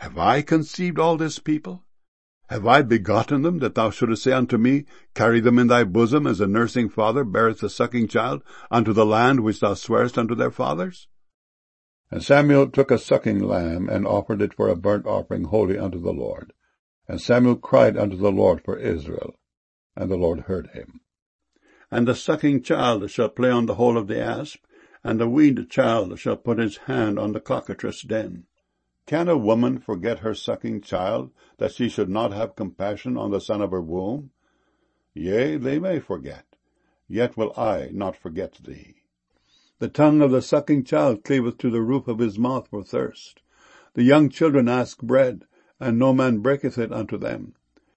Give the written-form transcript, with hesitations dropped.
Have I conceived all this people? Have I begotten them, that thou shouldest say unto me, Carry them in thy bosom, as a nursing father beareth the sucking child, unto the land which thou swarest unto their fathers? And Samuel took a sucking lamb, and offered it for a burnt offering holy unto the Lord. And Samuel cried unto the Lord for Israel, and the Lord heard him. And the sucking child shall play on the hole of the asp, and the weaned child shall put his hand on the cockatrice' den. Can a woman forget her sucking child, that she should not have compassion on the son of her womb? Yea, they may forget, yet will I not forget thee. The tongue of the sucking child cleaveth to the roof of his mouth for thirst. The young children ask bread, and no man breaketh it unto them.